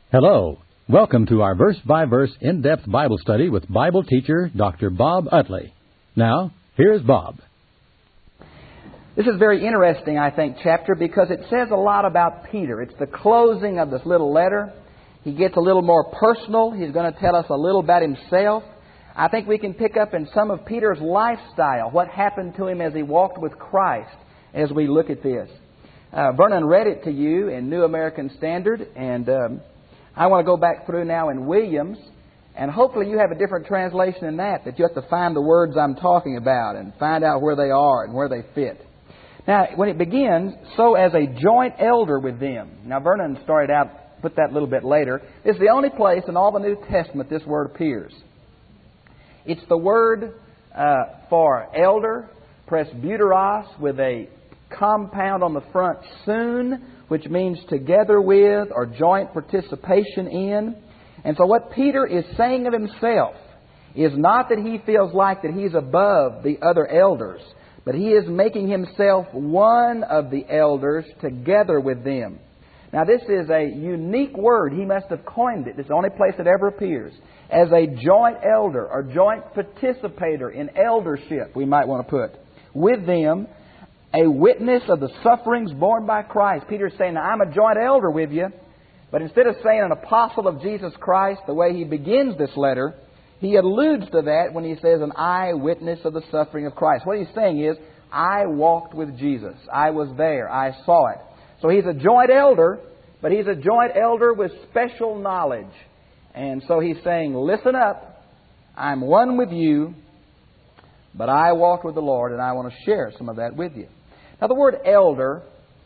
Hello. Welcome to our verse-by-verse in-depth Bible study with Bible teacher Dr. Bob Utley. Now, here's Bob. This is a very interesting, I think, chapter because it says a lot about Peter. It's the closing of this little letter. He gets a little more personal. He's going to tell us a little about himself. I think we can pick up in some of Peter's lifestyle, what happened to him as he walked with Christ as we look at this. Vernon read it to you in New American Standard, and I want to go back through now in Williams, and hopefully you have a different translation than that you have to find the words I'm talking about and find out where they are and where they fit. Now, when it begins, so as a joint elder with them. Now, Vernon started out, put that a little bit later. This is the only place in all the New Testament this word appears. It's the word for elder, presbyteros, with a compound on the front, soon, which means together with or joint participation in. And so what Peter is saying of himself is not that he feels like that he's above the other elders, but he is making himself one of the elders together with them. Now this is a unique word. He must have coined it. It's the only place it ever appears. As a joint elder or joint participator in eldership, we might want to put, with them, a witness of the sufferings borne by Christ. Peter's saying, now, I'm a joint elder with you. But instead of saying an apostle of Jesus Christ, the way he begins this letter, he alludes to that when he says an eyewitness of the suffering of Christ. What he's saying is, I walked with Jesus. I was there. I saw it. So he's a joint elder, but he's a joint elder with special knowledge. And so he's saying, listen up. I'm one with you, but I walked with the Lord, and I want to share some of that with you. Now, the word elder,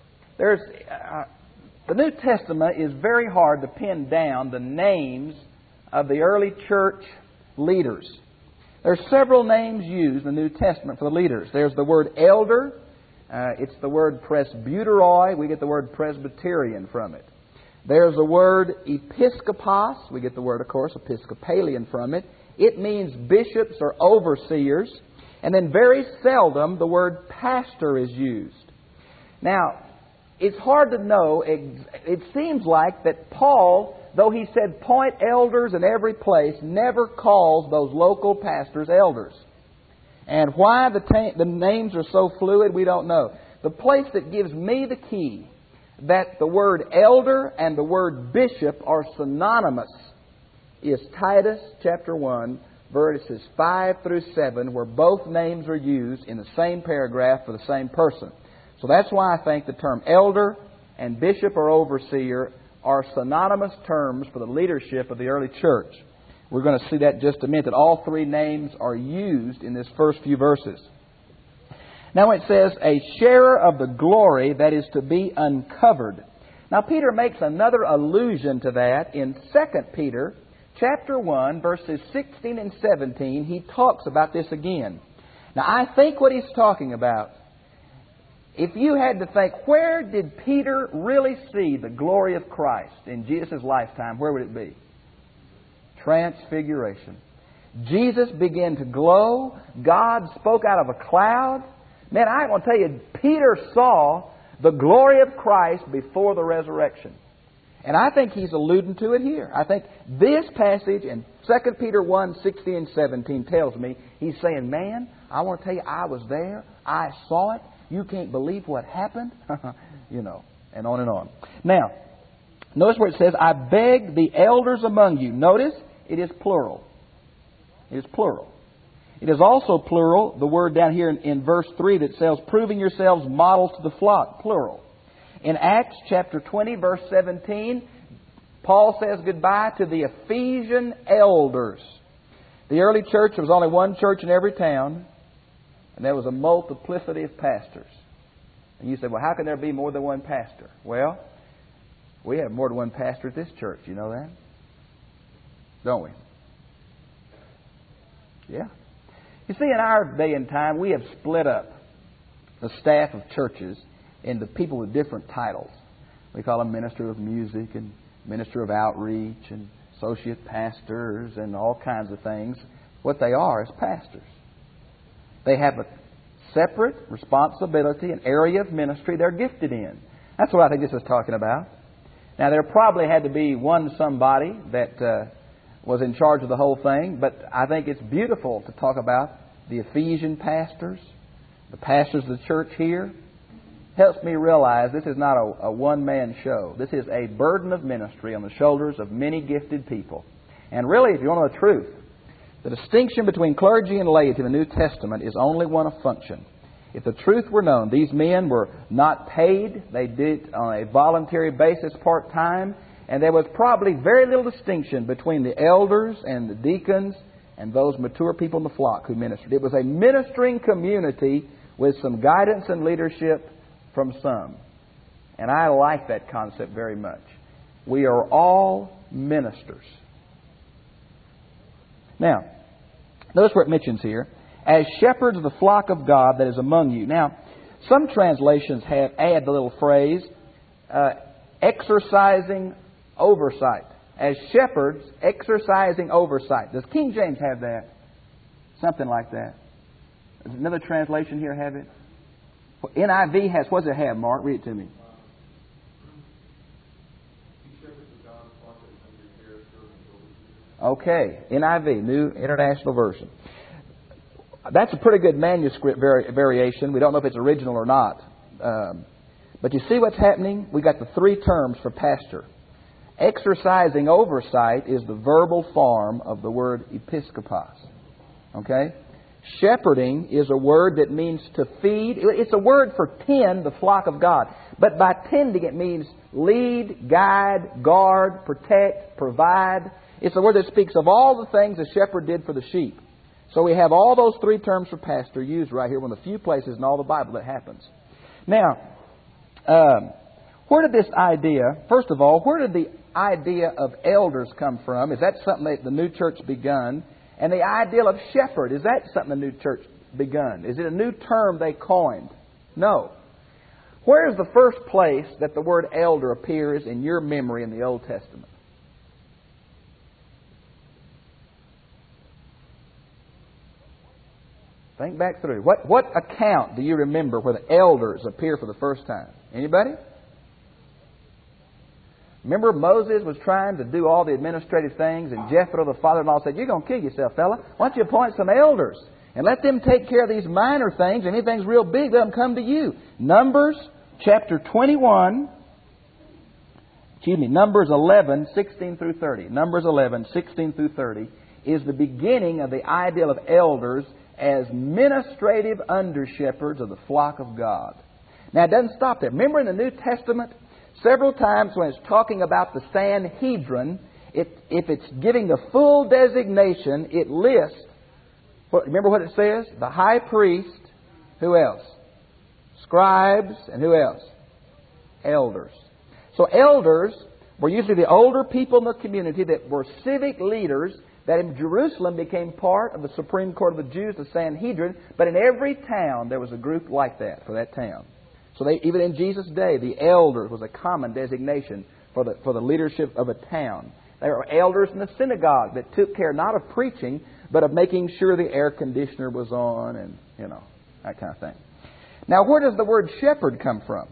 the New Testament is very hard to pin down the names of the early church leaders. There are several names used in the New Testament for the leaders. There's the word elder. It's the word presbyteroi. We get the word Presbyterian from it. There's the word episkopos. We get the word, of course, Episcopalian from it. It means bishops or overseers. And then very seldom the word pastor is used. Now, it's hard to know. It seems like that Paul, though he said point elders in every place, never calls those local pastors elders. And why the names are so fluid, we don't know. The place that gives me the key that the word elder and the word bishop are synonymous is Titus chapter 1, verses 5 through 7, where both names are used in the same paragraph for the same person. So that's why I think the term elder and bishop or overseer are synonymous terms for the leadership of the early church. We're going to see that in just a minute, that all three names are used in this first few verses. Now it says, a sharer of the glory that is to be uncovered. Now Peter makes another allusion to that in 2 Peter chapter 1, verses 16 and 17. He talks about this again. Now I think what he's talking about, if you had to think, where did Peter really see the glory of Christ in Jesus' lifetime, where would it be? Transfiguration. Jesus began to glow. God spoke out of a cloud. Man, I want to tell you, Peter saw the glory of Christ before the resurrection. And I think he's alluding to it here. I think this passage in 2 Peter 1, 16 and 17 tells me, he's saying, man, I want to tell you, I was there. I saw it. You can't believe what happened. You know, and on and on. Now, notice where it says, I beg the elders among you. Notice, it is plural. It is plural. It is also plural, the word down here in verse 3 that says, proving yourselves models to the flock, plural. In Acts chapter 20, verse 17, Paul says goodbye to the Ephesian elders. The early church, there was only one church in every town, and there was a multiplicity of pastors. And you say, well, how can there be more than one pastor? Well, we have more than one pastor at this church. You know that? Don't we? Yeah. You see, in our day and time, we have split up the staff of churches into people with different titles. We call them minister of music and minister of outreach and associate pastors and all kinds of things. What they are is pastors. They have a separate responsibility, an area of ministry they're gifted in. That's what I think this is talking about. Now, there probably had to be one somebody that was in charge of the whole thing, but I think it's beautiful to talk about the Ephesian pastors, the pastors of the church here. Helps me realize this is not a one-man show. This is a burden of ministry on the shoulders of many gifted people. And really, if you want to know the truth, the distinction between clergy and laity in the New Testament is only one of function. If the truth were known, these men were not paid. They did it on a voluntary basis part-time. And there was probably very little distinction between the elders and the deacons and those mature people in the flock who ministered. It was a ministering community with some guidance and leadership from some. And I like that concept very much. We are all ministers. Now, notice where it mentions here, as shepherds of the flock of God that is among you. Now, some translations add the little phrase, exercising oversight. As shepherds, exercising oversight. Does King James have that? Something like that. Does another translation here have it? NIV has, what does it have, Mark? Read it to me. Okay, NIV, New International Version. That's a pretty good manuscript variation. We don't know if it's original or not. But you see what's happening? We got the three terms for pastor. Exercising oversight is the verbal form of the word episkopos. Okay? Shepherding is a word that means to feed. It's a word for tend the flock of God. But by tending it means lead, guide, guard, protect, provide. It's a word that speaks of all the things a shepherd did for the sheep. So we have all those three terms for pastor used right here, one of the few places in all the Bible that happens. Now, where did this idea, first of all, where did the idea of elders come from? Is that something that the new church begun? And the idea of shepherd, is that something the new church begun? Is it a new term they coined? No. Where is the first place that the word elder appears in your memory in the Old Testament? Think back through. What account do you remember where the elders appear for the first time? Anybody? Remember Moses was trying to do all the administrative things, and Jethro, the father-in-law, said, "You're going to kill yourself, fella. Why don't you appoint some elders and let them take care of these minor things, and anything's real big, let them come to you." Numbers chapter 21, Numbers 11, 16 through 30. Numbers 11, 16 through 30 is the beginning of the idea of elders as administrative under-shepherds of the flock of God. Now, it doesn't stop there. Remember in the New Testament, several times when it's talking about the Sanhedrin, if it's giving the full designation, it lists, remember what it says? The high priest, who else? Scribes, and who else? Elders. So elders were usually the older people in the community that were civic leaders that in Jerusalem became part of the Supreme Court of the Jews, the Sanhedrin, but in every town there was a group like that for that town. So even in Jesus' day, the elders was a common designation for the leadership of a town. There were elders in the synagogue that took care not of preaching, but of making sure the air conditioner was on and, that kind of thing. Now, where does the word shepherd come from?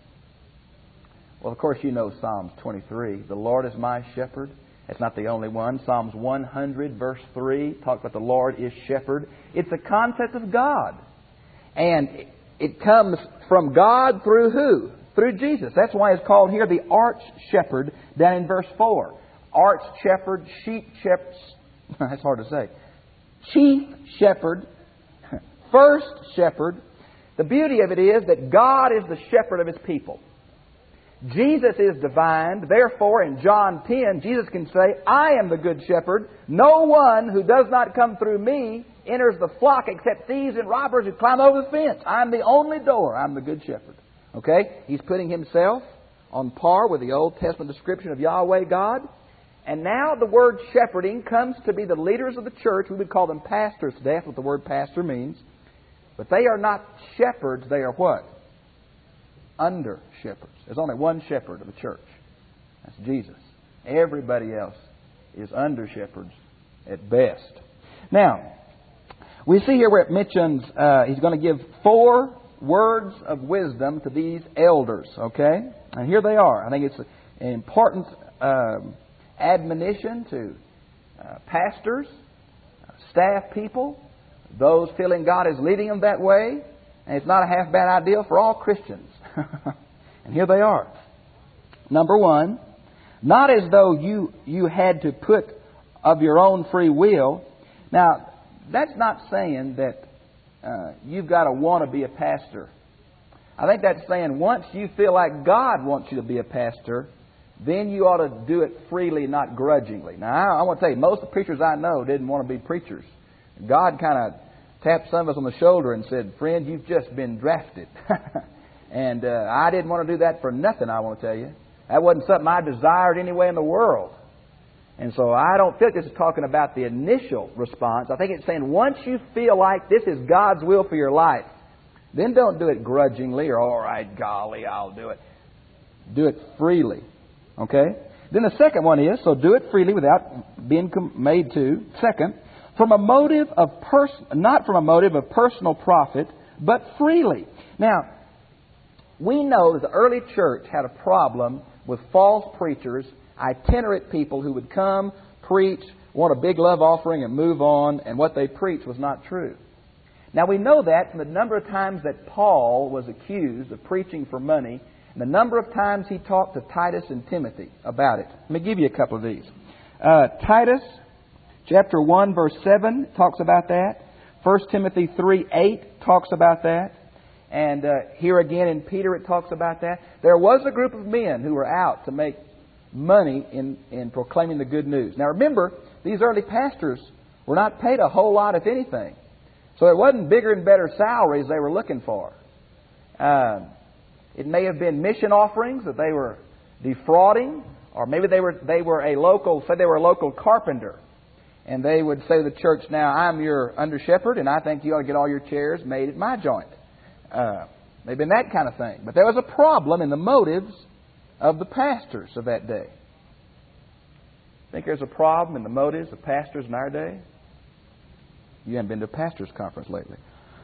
Well, of course, you know Psalms 23. The Lord is my shepherd. It's not the only one. Psalms 100, verse 3, talks about the Lord is shepherd. It's a concept of God. And it comes from God through who? Through Jesus. That's why it's called here the arch shepherd down in verse 4. Arch shepherd, sheep shepherd. That's hard to say. Chief shepherd, first shepherd. The beauty of it is that God is the shepherd of His people. Jesus is divine. Therefore, in John 10, Jesus can say, "I am the good shepherd. No one who does not come through me enters the flock except thieves and robbers who climb over the fence. I'm the only door. I'm the good shepherd." Okay? He's putting Himself on par with the Old Testament description of Yahweh God. And now the word shepherding comes to be the leaders of the church. We would call them pastors today. That's what the word pastor means. But they are not shepherds. They are what? Under shepherds. There's only one shepherd of the church. That's Jesus. Everybody else is under shepherds at best. Now, we see here where it mentions He's going to give 4 words of wisdom to these elders. Okay? And here they are. I think it's an important admonition to pastors, staff people, those feeling God is leading them that way. And it's not a half bad idea for all Christians. And here they are. Number one, not as though you had to put of your own free will. Now, that's not saying that you've got to want to be a pastor. I think that's saying once you feel like God wants you to be a pastor, then you ought to do it freely, not grudgingly. Now, I want to tell you, most of the preachers I know didn't want to be preachers. God kind of tapped some of us on the shoulder and said, "Friend, you've just been drafted." And I didn't want to do that for nothing, I want to tell you. That wasn't something I desired anyway in the world. And so I don't think this is talking about the initial response. I think it's saying once you feel like this is God's will for your life, then don't do it grudgingly or, all right, golly, I'll do it. Do it freely. Okay? Then the second one is, so do it freely without being made to. Second, from a motive of not from a motive of personal profit, but freely. Now, we know that the early church had a problem with false preachers, itinerant people who would come, preach, want a big love offering and move on, and what they preached was not true. Now, we know that from the number of times that Paul was accused of preaching for money, and the number of times he talked to Titus and Timothy about it. Let me give you a couple of these. Titus chapter 1, verse 7 talks about that. 1 Timothy 3:8 talks about that. And here again in Peter it talks about that. There was a group of men who were out to make money in proclaiming the good news. Now remember, these early pastors were not paid a whole lot, if anything. So it wasn't bigger and better salaries they were looking for. It may have been mission offerings that they were defrauding, or maybe they were a local carpenter. And they would say to the church, "Now, I'm your under shepherd, and I think you ought to get all your chairs made at my joint." Maybe in that kind of thing. But there was a problem in the motives of the pastors of that day. Think there's a problem in the motives of pastors in our day? You haven't been to a pastor's conference lately.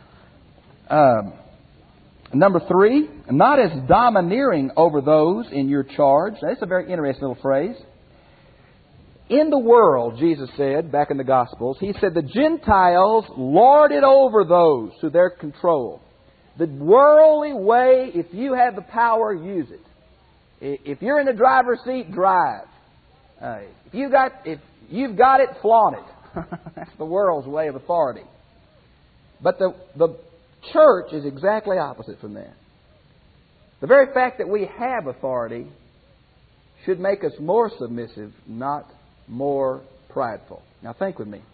Number 3, not as domineering over those in your charge. Now, that's a very interesting little phrase. In the world, Jesus said, back in the Gospels, He said the Gentiles lord it over those who their control. The worldly way, if you have the power, use it. If you're in the driver's seat, drive. If you've got it, flaunt it. That's the world's way of authority. But the church is exactly opposite from that. The very fact that we have authority should make us more submissive, not more prideful. Now think with me.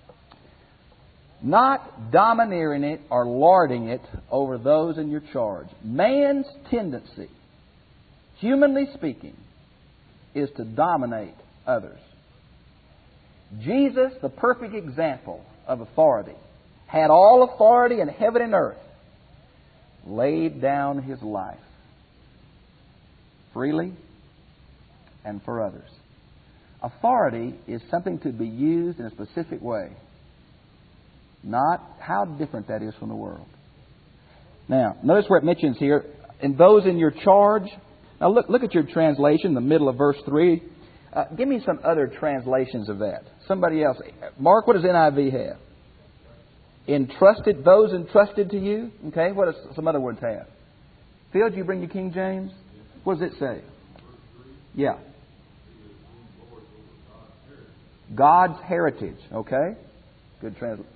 Not domineering it or lording it over those in your charge. Man's tendency, humanly speaking, is to dominate others. Jesus, the perfect example of authority, had all authority in heaven and earth, laid down His life freely and for others. Authority is something to be used in a specific way. Not how different that is from the world. Now, notice where it mentions here, and those in your charge. Now look at your translation, the middle of verse 3. Give me some other translations of that. Somebody else. Mark, what does NIV have? Entrusted, those entrusted to you. Okay, what does some other words have? Phil, did you bring your King James? What does it say? Yeah. God's heritage. Okay. Good translation.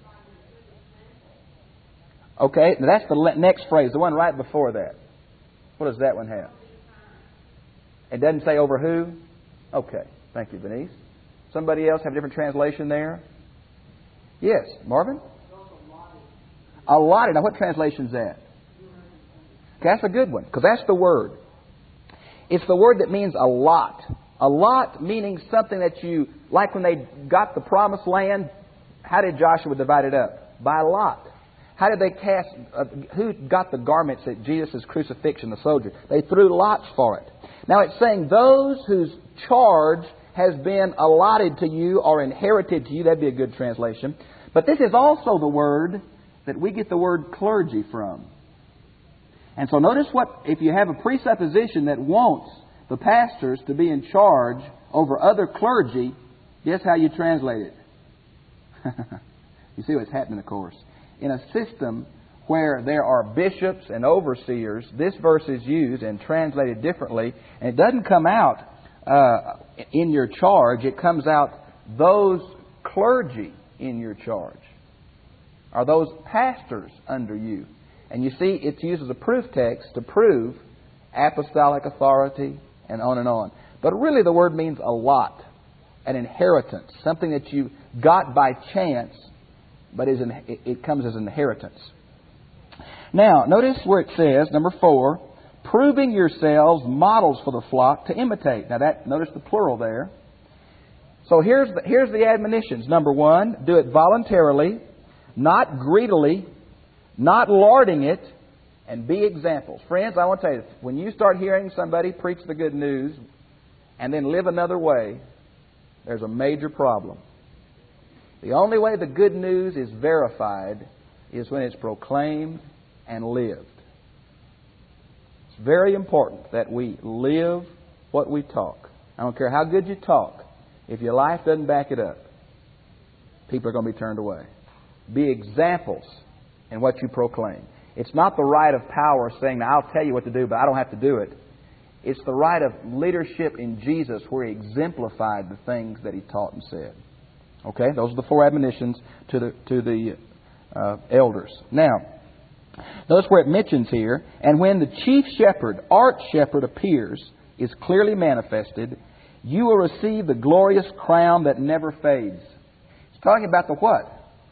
Okay, now that's the next phrase, the one right before that. What does that one have? It doesn't say over who? Okay, thank you, Denise. Somebody else have a different translation there? Yes, Marvin? Allotted. Now what translation is that? Okay, that's a good one, because that's the word. It's the word that means a lot. A lot meaning something that you, like when they got the promised land, how did Joshua divide it up? By lot. How did they cast, who got the garments at Jesus' crucifixion, the soldier? They threw lots for it. Now it's saying those whose charge has been allotted to you or inherited to you. That'd be a good translation. But this is also the word that we get the word clergy from. And so notice what, if you have a presupposition that wants the pastors to be in charge over other clergy, guess how you translate it? You see what's happening, of course. In a system where there are bishops and overseers, this verse is used and translated differently. And it doesn't come out in your charge. It comes out those clergy in your charge. Are those pastors under you? And you see, it's used as a proof text to prove apostolic authority and on and on. But really the word means a lot, an inheritance, something that you got by chance, but it comes as an inheritance. Now, notice where it says, number 4, proving yourselves models for the flock to imitate. Now, notice the plural there. So here's the admonitions. Number 1, do it voluntarily, not greedily, not larding it, and be examples. Friends, I want to tell you, when you start hearing somebody preach the good news and then live another way, there's a major problem. The only way the good news is verified is when it's proclaimed and lived. It's very important that we live what we talk. I don't care how good you talk. If your life doesn't back it up, people are going to be turned away. Be examples in what you proclaim. It's not the right of power saying, now I'll tell you what to do, but I don't have to do it. It's the right of leadership in Jesus where He exemplified the things that He taught and said. Okay, those are the 4 admonitions to the elders. Now, notice where it mentions here, and when the chief shepherd, arch shepherd appears, is clearly manifested, you will receive the glorious crown that never fades. It's talking about the what?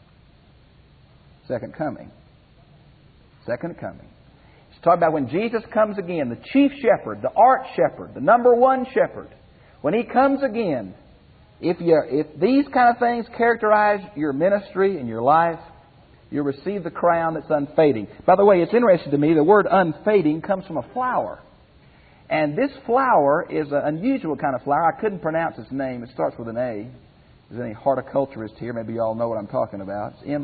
Second coming. Second coming. It's talking about when Jesus comes again, the chief shepherd, the arch shepherd, the number 1 shepherd. When He comes again, if these kind of things characterize your ministry and your life, you'll receive the crown that's unfading. By the way, it's interesting to me, the word unfading comes from a flower. And this flower is an unusual kind of flower. I couldn't pronounce its name. It starts with an A. If there's any horticulturist here, maybe you all know what I'm talking about. It's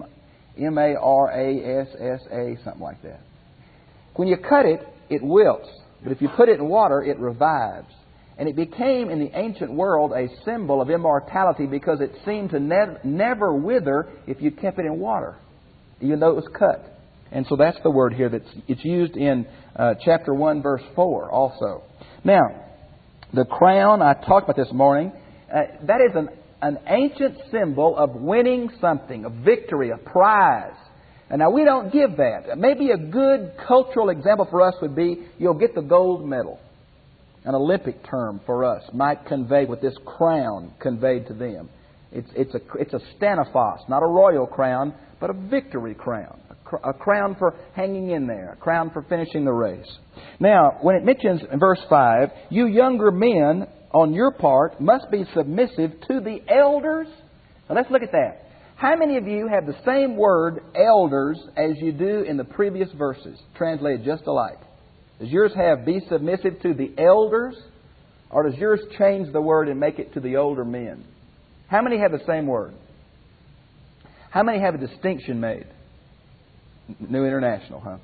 M-A-R-A-S-S-A, something like that. When you cut it, it wilts. But if you put it in water, it revives. And it became, in the ancient world, a symbol of immortality because it seemed to never wither if you kept it in water, even though it was cut. And so that's the word here. It's used in chapter 1, verse 4 also. Now, the crown I talked about this morning, that is an ancient symbol of winning something, a victory, a prize. And now we don't give that. Maybe a good cultural example for us would be you'll get the gold medal. An Olympic term for us might convey what this crown conveyed to them. It's a stanophos, not a royal crown, but a victory crown. A crown for hanging in there. A crown for finishing the race. Now, when it mentions in verse 5, you younger men on your part must be submissive to the elders. Now let's look at that. How many of you have the same word, elders, as you do in the previous verses, translated just alike? Does yours have be submissive to the elders? Or does yours change the word and make it to the older men? How many have the same word? How many have a distinction made? New International, huh?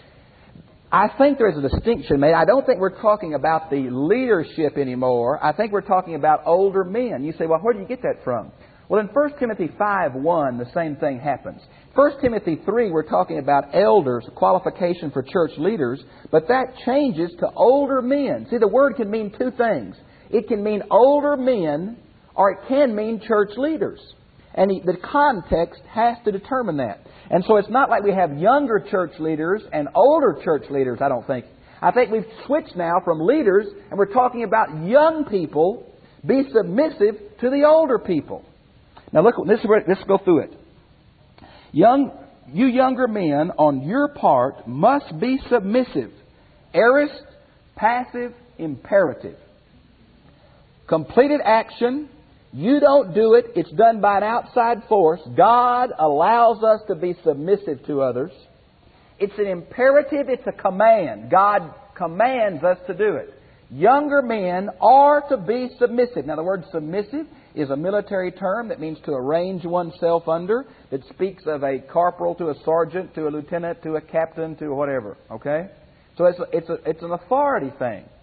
I think there's a distinction made. I don't think we're talking about the leadership anymore. I think we're talking about older men. You say, well, where do you get that from? Well, in 1 Timothy 5:1, the same thing happens. 1 Timothy 3, we're talking about elders, qualification for church leaders, but that changes to older men. See, the word can mean 2 things. It can mean older men, or it can mean church leaders. And the context has to determine that. And so it's not like we have younger church leaders and older church leaders, I don't think. I think we've switched now from leaders, and we're talking about young people. Be submissive to the older people. Now look, let's go through it. You younger men, on your part, must be submissive. Aorist, passive, imperative. Completed action. You don't do it. It's done by an outside force. God allows us to be submissive to others. It's an imperative. It's a command. God commands us to do it. Younger men are to be submissive. Now, the word submissive is a military term that means to arrange oneself under, that speaks of a corporal to a sergeant, to a lieutenant, to a captain, to whatever. Okay? So it's an authority thing.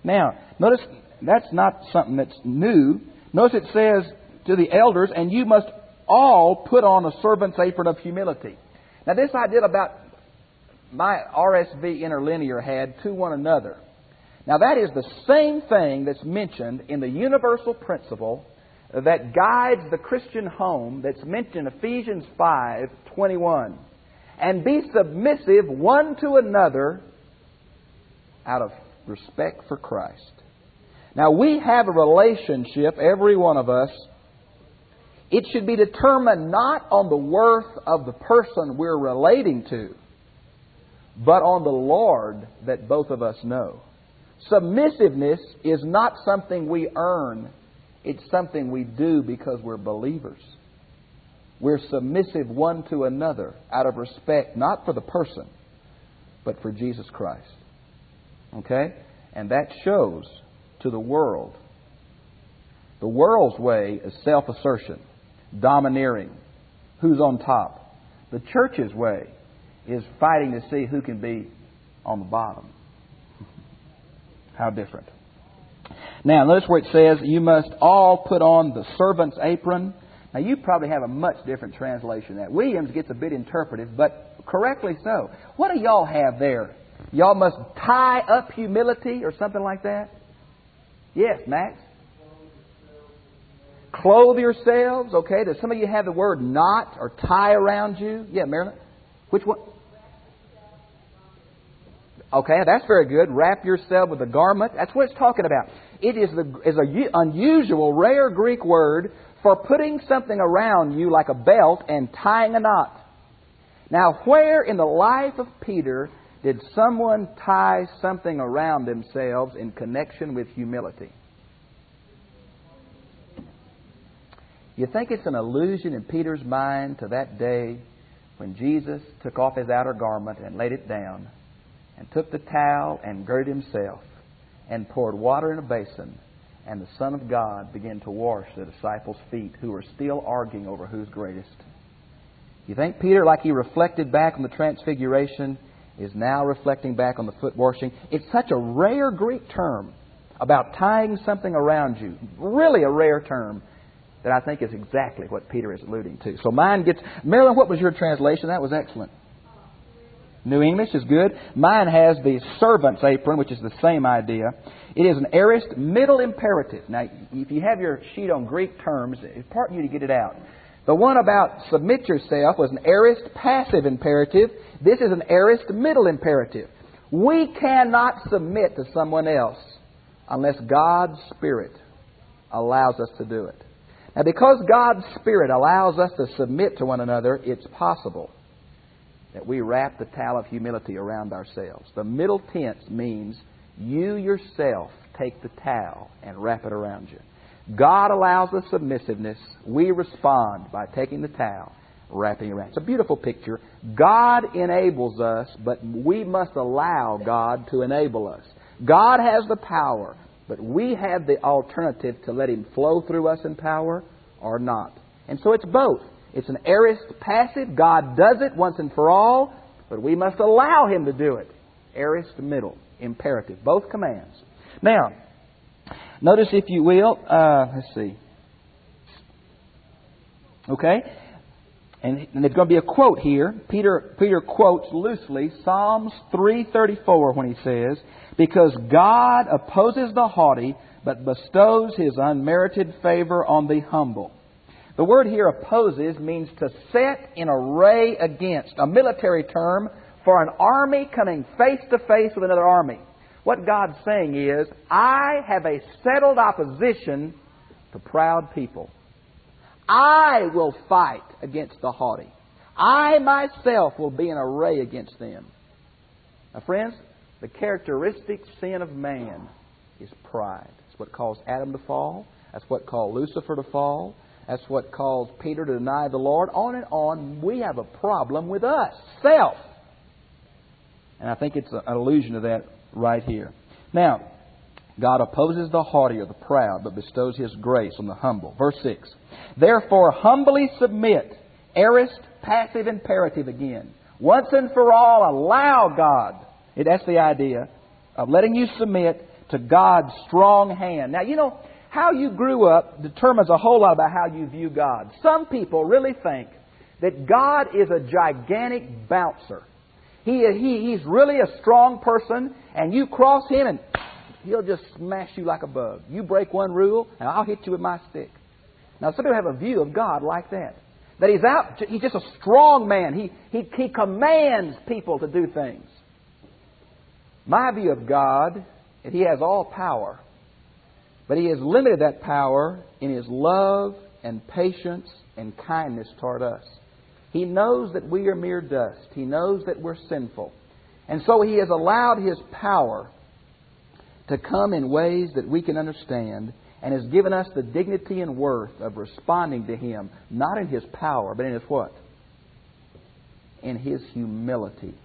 Now, notice that's not something that's new. Notice it says to the elders, and you must all put on a servant's apron of humility. Now, this I did about my RSV interlinear had to one another. Now, that is the same thing that's mentioned in the universal principle that guides the Christian home that's mentioned in Ephesians 5:21. And be submissive one to another out of respect for Christ. Now, we have a relationship, every one of us. It should be determined not on the worth of the person we're relating to, but on the Lord that both of us know. Submissiveness is not something we earn. It's something we do because we're believers. We're submissive one to another out of respect, not for the person, but for Jesus Christ. Okay? And that shows to the world. The world's way is self-assertion, domineering, who's on top. The church's way is fighting to see who can be on the bottom. How different. Now, notice where it says, you must all put on the servant's apron. Now, you probably have a much different translation of that. Williams gets a bit interpretive, but correctly so. What do y'all have there? Y'all must tie up humility or something like that? Yes, Max? Clothe yourselves. Okay, does some of you have the word knot or tie around you? Yeah, Marilyn? Which one? Okay, that's very good. Wrap yourself with a garment. That's what it's talking about. It is an unusual, rare Greek word for putting something around you like a belt and tying a knot. Now, where in the life of Peter did someone tie something around themselves in connection with humility? You think it's an allusion in Peter's mind to that day when Jesus took off his outer garment and laid it down, and took the towel and girded himself, and poured water in a basin, and the Son of God began to wash the disciples' feet, who were still arguing over who's greatest? You think Peter, like he reflected back on the Transfiguration, is now reflecting back on the foot washing? It's such a rare Greek term about tying something around you, really a rare term, that I think is exactly what Peter is alluding to. So mine gets... Marilyn, what was your translation? That was excellent. New English is good. Mine has the servant's apron, which is the same idea. It is an aorist middle imperative. Now, if you have your sheet on Greek terms, it's important you to get it out. The one about submit yourself was an aorist passive imperative. This is an aorist middle imperative. We cannot submit to someone else unless God's Spirit allows us to do it. Now, because God's Spirit allows us to submit to one another, it's possible that we wrap the towel of humility around ourselves. The middle tense means you yourself take the towel and wrap it around you. God allows the submissiveness. We respond by taking the towel, wrapping it around. It's a beautiful picture. God enables us, but we must allow God to enable us. God has the power, but we have the alternative to let Him flow through us in power or not. And so it's both. It's an aorist passive. God does it once and for all, but we must allow Him to do it. Aorist middle imperative. Both commands. Now, notice if you will, let's see. Okay? And there's going to be a quote here. Peter quotes loosely Psalms 3:34 when he says, because God opposes the haughty, but bestows His unmerited favor on the humble. The word here, opposes, means to set in array against, a military term for an army coming face to face with another army. What God's saying is, I have a settled opposition to proud people. I will fight against the haughty. I myself will be in array against them. Now, friends, the characteristic sin of man is pride. It's what caused Adam to fall. That's what caused Lucifer to fall. That's what caused Peter to deny the Lord. On and on. We have a problem with us. Self. And I think it's an allusion to that right here. Now, God opposes the haughty or the proud, but bestows His grace on the humble. Verse 6. Therefore, humbly submit. Aorist, passive imperative again. Once and for all, allow God. That's the idea of letting you submit to God's strong hand. Now, you know, how you grew up determines a whole lot about how you view God. Some people really think that God is a gigantic bouncer. He's really a strong person, and you cross Him and He'll just smash you like a bug. You break one rule, and I'll hit you with my stick. Now, some people have a view of God like that. That He's just a strong man. He commands people to do things. My view of God is He has all power. But He has limited that power in His love and patience and kindness toward us. He knows that we are mere dust. He knows that we're sinful. And so He has allowed His power to come in ways that we can understand, and has given us the dignity and worth of responding to Him, not in His power, but in His what? In His humility.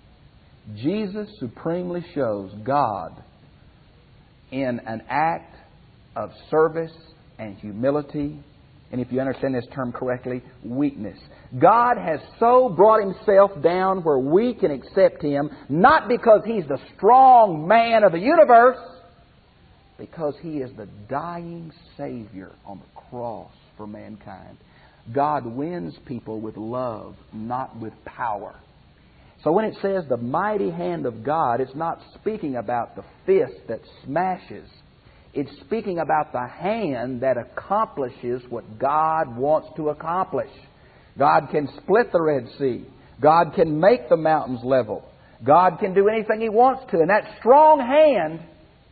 Jesus supremely shows God in an act of service and humility, and if you understand this term correctly, weakness. God has so brought Himself down where we can accept Him, not because He's the strong man of the universe, because He is the dying Savior on the cross for mankind. God wins people with love, not with power. So when it says the mighty hand of God, it's not speaking about the fist that smashes. It's speaking about the hand that accomplishes what God wants to accomplish. God can split the Red Sea. God can make the mountains level. God can do anything He wants to. And that strong hand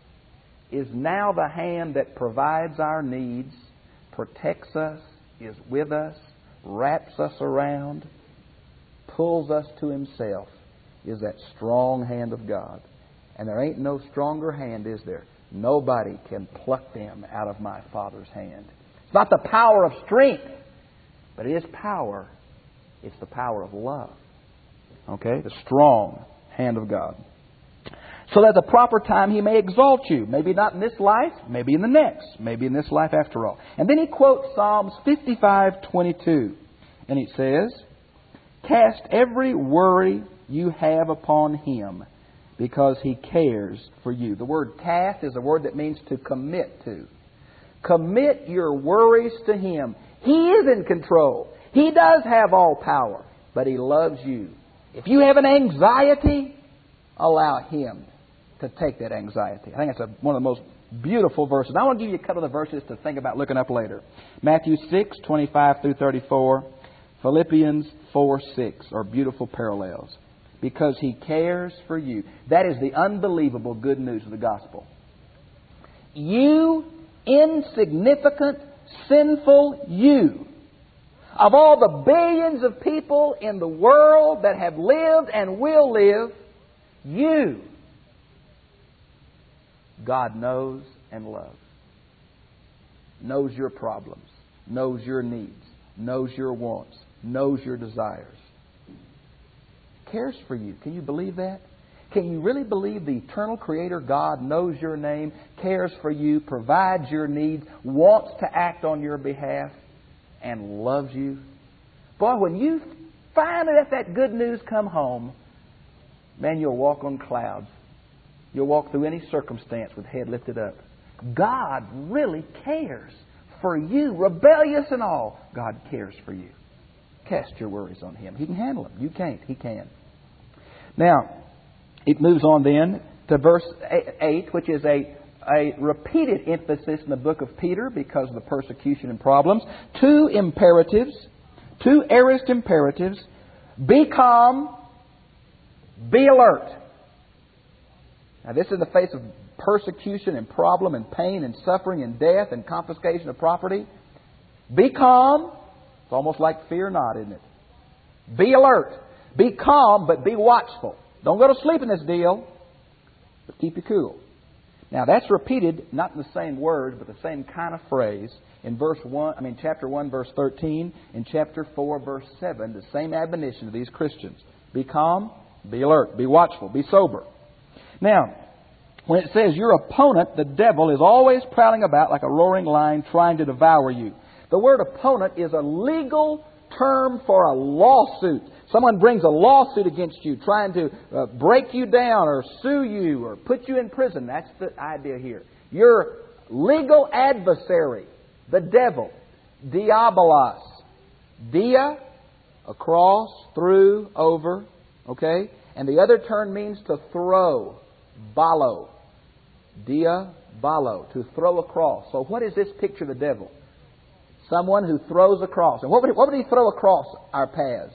is now the hand that provides our needs, protects us, is with us, wraps us around, pulls us to Himself, is that strong hand of God. And there ain't no stronger hand, is there? Nobody can pluck them out of my Father's hand. It's not the power of strength, but it is power. It's the power of love. Okay? The strong hand of God. So that at the proper time He may exalt you. Maybe not in this life, maybe in the next. Maybe in this life after all. And then he quotes Psalms 55:22. And it says, "Cast every worry you have upon Him, because He cares for you." The word cast is a word that means to commit to. Commit your worries to Him. He is in control. He does have all power, but He loves you. If you have an anxiety, allow Him to take that anxiety. I think that's one of the most beautiful verses. I want to give you a couple of verses to think about looking up later. Matthew 6:25-34, Philippians 4:6 are beautiful parallels. Because He cares for you. That is the unbelievable good news of the gospel. You, insignificant, sinful you, of all the billions of people in the world that have lived and will live, you, God knows and loves. Knows your problems, knows your needs, knows your wants, knows your desires. Cares for you. Can you believe that? Can you really believe the eternal Creator God knows your name, cares for you, provides your needs, wants to act on your behalf, and loves you? Boy, when you finally let that good news come home, man, you'll walk on clouds. You'll walk through any circumstance with head lifted up. God really cares for you, rebellious and all. God cares for you. Cast your worries on Him. He can handle them. You can't. He can. Now, it moves on then to verse 8, which is a repeated emphasis in the book of Peter because of the persecution and problems. Two aorist imperatives. Be calm, be alert. Now, this is in the face of persecution and problem and pain and suffering and death and confiscation of property. Be calm. It's almost like fear not, isn't it? Be alert. Be calm, but be watchful. Don't go to sleep in this deal, but keep you cool. Now, that's repeated, not in the same words, but the same kind of phrase in chapter 1, verse 13, and chapter 4, verse 7, the same admonition to these Christians. Be calm, be alert, be watchful, be sober. Now, when it says your opponent, the devil, is always prowling about like a roaring lion trying to devour you, the word opponent is a legal term for a lawsuit. Someone brings a lawsuit against you, trying to break you down or sue you or put you in prison. That's the idea here. Your legal adversary, the devil, diabolos. Dia, across, through, over. Okay? And the other term means to throw. Balo. Dia, balo. To throw across. So what is this picture of the devil? Someone who throws across. And what would he throw across our paths?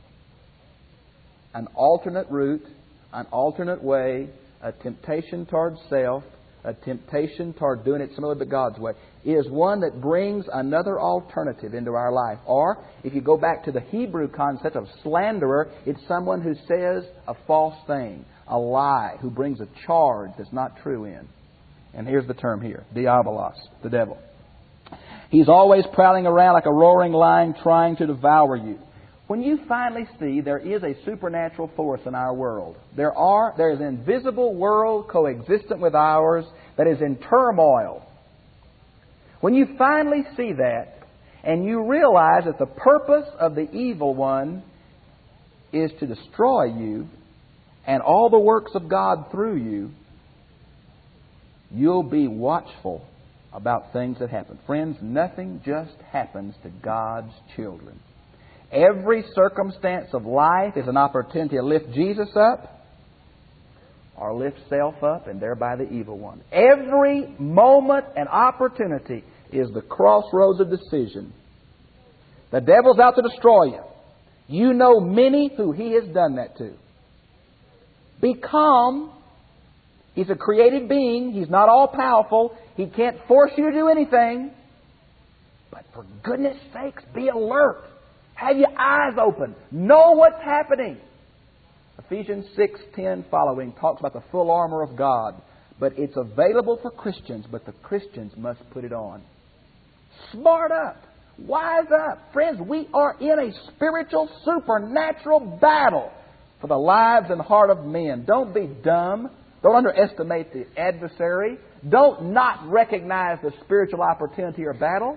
An alternate route, an alternate way, a temptation toward self, a temptation toward doing it some other but God's way, is one that brings another alternative into our life. Or, if you go back to the Hebrew concept of slanderer, it's someone who says a false thing, a lie, who brings a charge that's not true in. And here's the term here, diabolos, the devil. He's always prowling around like a roaring lion trying to devour you. When you finally see there is a supernatural force in our world, there is an invisible world coexistent with ours that is in turmoil. When you finally see that, and you realize that the purpose of the evil one is to destroy you and all the works of God through you, you'll be watchful about things that happen. Friends, nothing just happens to God's children. Every circumstance of life is an opportunity to lift Jesus up or lift self up and thereby the evil one. Every moment and opportunity is the crossroads of decision. The devil's out to destroy you. You know many who he has done that to. Be calm. He's a created being. He's not all powerful. He can't force you to do anything. But for goodness sakes, be alert. Have your eyes open. Know what's happening. Ephesians 6:10 following talks about the full armor of God. But it's available for Christians, but the Christians must put it on. Smart up. Wise up. Friends, we are in a spiritual, supernatural battle for the lives and heart of men. Don't be dumb. Don't underestimate the adversary. Don't not recognize the spiritual opportunity or battle.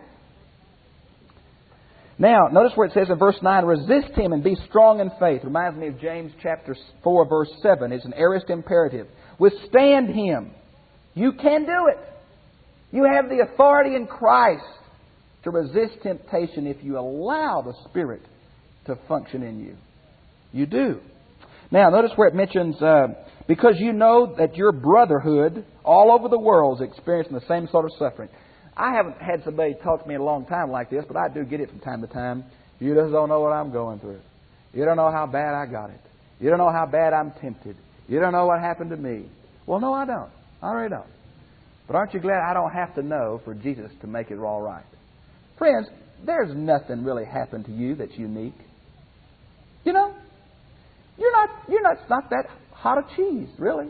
Now, notice where it says in verse 9, resist him and be strong in faith. Reminds me of James chapter 4, verse 7. It's an aorist imperative. Withstand him. You can do it. You have the authority in Christ to resist temptation if you allow the Spirit to function in you. You do. Now, notice where it mentions, because you know that your brotherhood all over the world is experiencing the same sort of suffering. I haven't had somebody talk to me in a long time like this, but I do get it from time to time. You just don't know what I'm going through. You don't know how bad I got it. You don't know how bad I'm tempted. You don't know what happened to me. Well, no, I don't. I really don't. But aren't you glad I don't have to know for Jesus to make it all right? Friends, there's nothing really happened to you that's unique. You know, it's not that hot of cheese, really.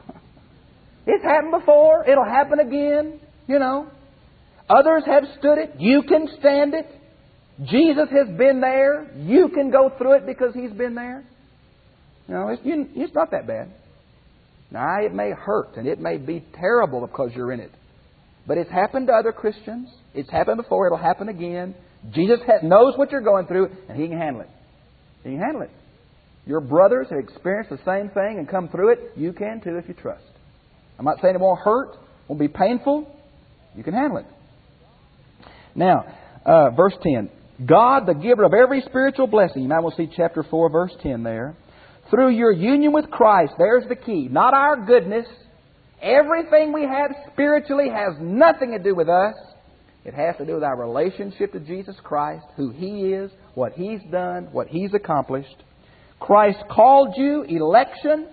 It's happened before. It'll happen again, you know. Others have stood it. You can stand it. Jesus has been there. You can go through it because He's been there. You know, it's not that bad. Now, it may hurt and it may be terrible because you're in it. But it's happened to other Christians. It's happened before. It'll happen again. Jesus knows what you're going through and He can handle it. He can handle it. Your brothers have experienced the same thing and come through it. You can too if you trust. I'm not saying it won't hurt, won't be painful. You can handle it. Now, verse 10. God, the giver of every spiritual blessing. You might want to see chapter 4, verse 10 there. Through your union with Christ, there's the key. Not our goodness. Everything we have spiritually has nothing to do with us. It has to do with our relationship to Jesus Christ, who He is, what He's done, what He's accomplished. Christ called you, election,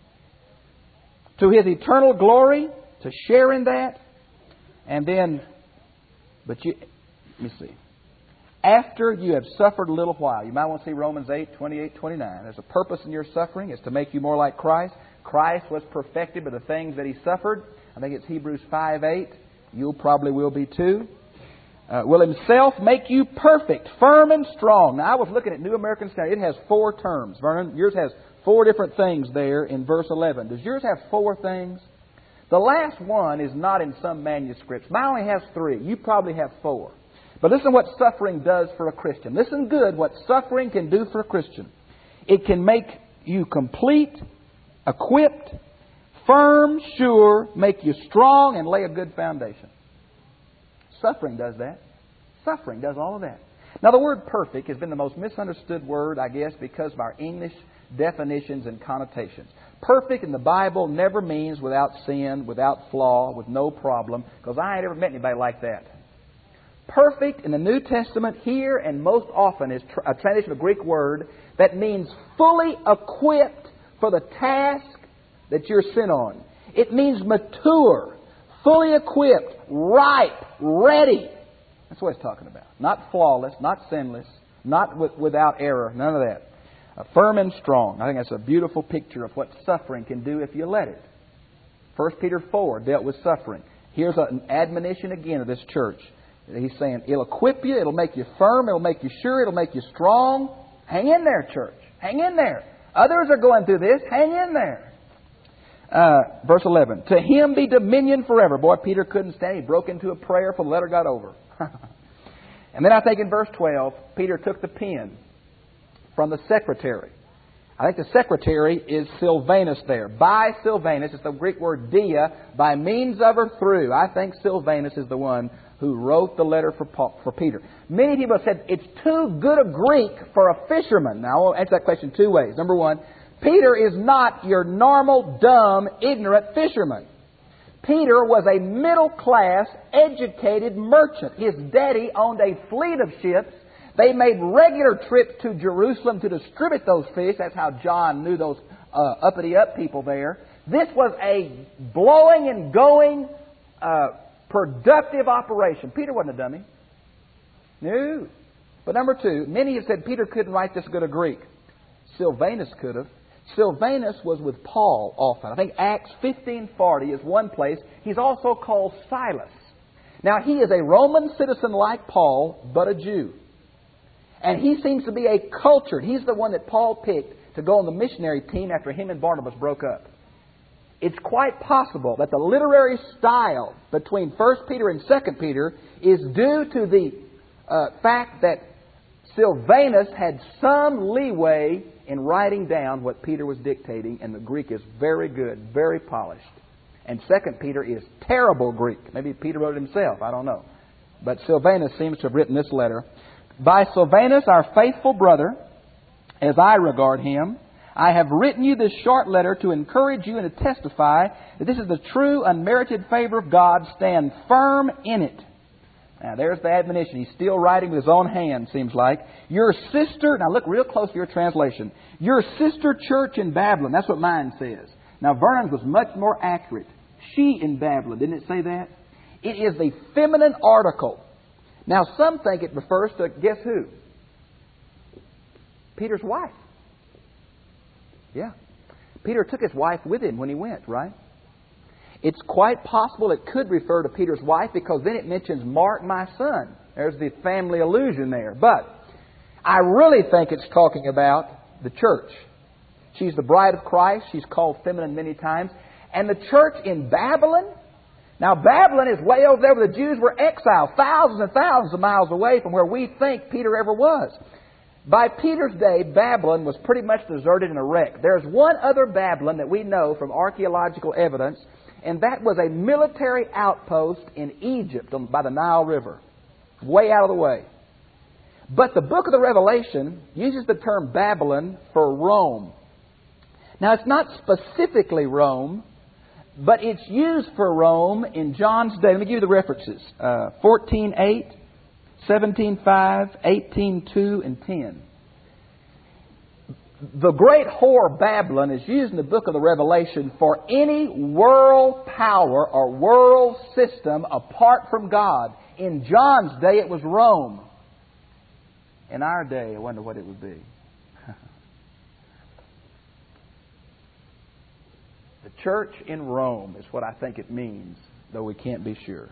to His eternal glory, to share in that. And then, let me see. After you have suffered a little while, you might want to see Romans 8, 28, 29. There's a purpose in your suffering. It's to make you more like Christ. Christ was perfected by the things that He suffered. I think it's Hebrews 5, 8. You probably will be too. Will Himself make you perfect, firm and strong. Now, I was looking at New American Standard. It has 4 terms. Vernon, yours has 4 different things there in verse 11. Does yours have 4 things? The last one is not in some manuscripts. Mine only has 3. You probably have 4. But listen what suffering does for a Christian. Listen good what suffering can do for a Christian. It can make you complete, equipped, firm, sure, make you strong, and lay a good foundation. Suffering does that. Suffering does all of that. Now, the word perfect has been the most misunderstood word, I guess, because of our English definitions and connotations. Perfect in the Bible never means without sin, without flaw, with no problem, because I ain't ever met anybody like that. Perfect in the New Testament here and most often is a translation of a Greek word that means fully equipped for the task that you're sent on. It means mature, fully equipped, ripe, ready. That's what it's talking about. Not flawless, not sinless, not without error, none of that. Firm and strong. I think that's a beautiful picture of what suffering can do if you let it. 1 Peter 4 dealt with suffering. Here's an admonition again of this church. He's saying it'll equip you, it'll make you firm, it'll make you sure, it'll make you strong. Hang in there, church. Hang in there. Others are going through this. Hang in there. Verse 11. To Him be dominion forever. Boy, Peter couldn't stand. He broke into a prayer before the letter got over. And then I think in verse 12, Peter took the pen from the secretary. I think the secretary is Silvanus there. By Silvanus, it's the Greek word dia, by means of or through. I think Silvanus is the one who wrote the letter for Peter. Many people have said it's too good a Greek for a fisherman. Now, I'll answer that question two ways. Number one, Peter is not your normal, dumb, ignorant fisherman. Peter was a middle-class, educated merchant. His daddy owned a fleet of ships. They made regular trips to Jerusalem to distribute those fish. That's how John knew those uppity-up people there. This was a blowing and going, productive operation. Peter wasn't a dummy. No. But number two, many have said Peter couldn't write this good a Greek. Silvanus could have. Silvanus was with Paul often. I think Acts 15:40 is one place. He's also called Silas. Now, he is a Roman citizen like Paul, but a Jew. And he seems to be a cultured. He's the one that Paul picked to go on the missionary team after him and Barnabas broke up. It's quite possible that the literary style between 1 Peter and 2 Peter is due to the fact that Silvanus had some leeway in writing down what Peter was dictating, and the Greek is very good, very polished. And 2 Peter is terrible Greek. Maybe Peter wrote it himself, I don't know. But Silvanus seems to have written this letter. By Silvanus, our faithful brother, as I regard him, I have written you this short letter to encourage you and to testify that this is the true, unmerited favor of God. Stand firm in it. Now, there's the admonition. He's still writing with his own hand, seems like. Your sister, now look real close to your translation. Your sister church in Babylon. That's what mine says. Now, Vernon's was much more accurate. She in Babylon. Didn't it say that? It is the feminine article. Now, some think it refers to, guess who? Peter's wife. Yeah. Peter took his wife with him when he went, right? It's quite possible it could refer to Peter's wife because then it mentions Mark, my son. There's the family allusion there. But I really think it's talking about the church. She's the bride of Christ. She's called feminine many times. And the church in Babylon. Now, Babylon is way over there where the Jews were exiled, thousands and thousands of miles away from where we think Peter ever was. By Peter's day, Babylon was pretty much deserted and a wreck. There's one other Babylon that we know from archaeological evidence, and that was a military outpost in Egypt by the Nile River, way out of the way. But the book of the Revelation uses the term Babylon for Rome. Now, it's not specifically Rome, but it's used for Rome in John's day. Let me give you the references. 14:8, 17:5, 18:2, and 10. The great whore Babylon is used in the book of the Revelation for any world power or world system apart from God. In John's day, it was Rome. In our day, I wonder what it would be. The church in Rome is what I think it means, though we can't be sure.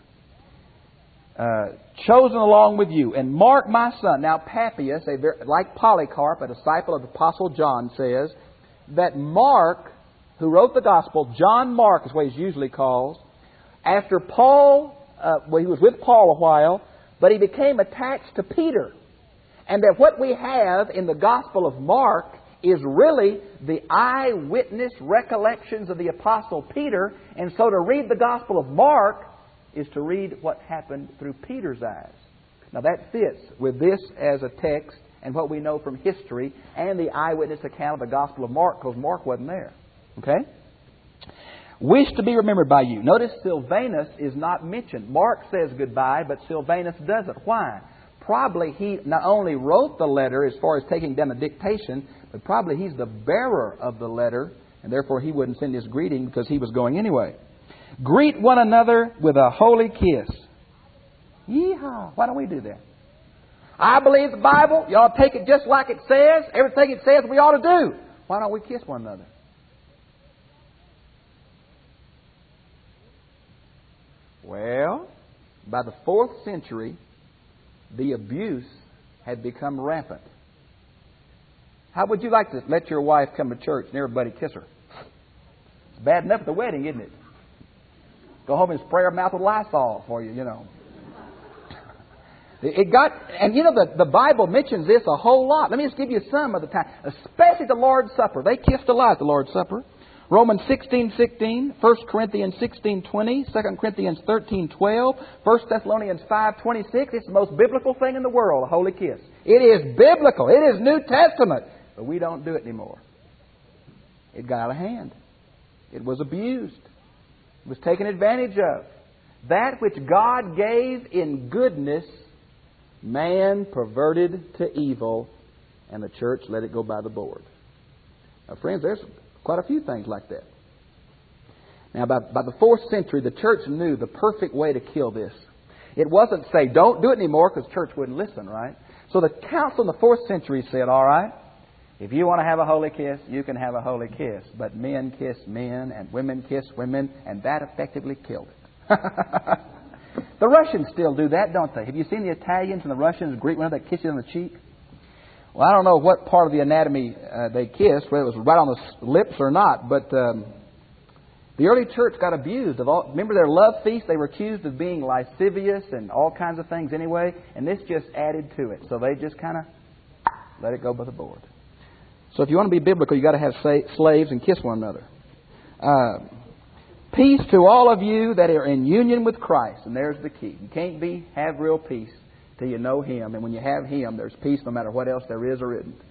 Chosen along with you. And Mark, my son. Now, Papias, like Polycarp, a disciple of the Apostle John, says that Mark, who wrote the Gospel, John Mark is what he's usually called, after Paul, he was with Paul a while, but he became attached to Peter. And that what we have in the Gospel of Mark is really the eyewitness recollections of the Apostle Peter. And so to read the Gospel of Mark is to read what happened through Peter's eyes. Now that fits with this as a text and what we know from history and the eyewitness account of the Gospel of Mark, because Mark wasn't there. Okay? Wish to be remembered by you. Notice Silvanus is not mentioned. Mark says goodbye, but Silvanus doesn't. Why? Probably he not only wrote the letter as far as taking down the dictation, but probably he's the bearer of the letter, and therefore he wouldn't send his greeting because he was going anyway. Greet one another with a holy kiss. Yeehaw! Why don't we do that? I believe the Bible. You ought to take it just like it says. Everything it says we ought to do. Why don't we kiss one another? Well, by the 4th century, the abuse had become rampant. How would you like to let your wife come to church and everybody kiss her? It's bad enough at the wedding, isn't it? Go home and spray her mouth with Lysol for you, you know. And you know, the Bible mentions this a whole lot. Let me just give you some of the time. Especially the Lord's Supper. They kissed a lot at the Lord's Supper. Romans 16:16, 1 Corinthians 16:20, 2 Corinthians 13:12, 1 Thessalonians 5:26. It's the most biblical thing in the world, a holy kiss. It is biblical. It is New Testament. But we don't do it anymore. It got out of hand. It was abused. It was taken advantage of. That which God gave in goodness, man perverted to evil, and the church let it go by the board. Now, friends, there's quite a few things like that. Now, by the 4th century, the church knew the perfect way to kill this. It wasn't say, don't do it anymore, because the church wouldn't listen, right? So the council in the 4th century said, all right, if you want to have a holy kiss, you can have a holy kiss. But men kiss men and women kiss women, and that effectively killed it. The Russians still do that, don't they? Have you seen the Italians and the Russians greet one another, kiss you on the cheek? Well, I don't know what part of the anatomy they kissed, whether it was right on the lips or not, but the early church got abused. Remember their love feast? They were accused of being lascivious and all kinds of things anyway, and this just added to it. So they just kind of let it go by the board. So if you want to be biblical, you've got to have slaves and kiss one another. Peace to all of you that are in union with Christ. And there's the key. You can't have real peace till you know Him. And when you have Him, there's peace no matter what else there is or isn't.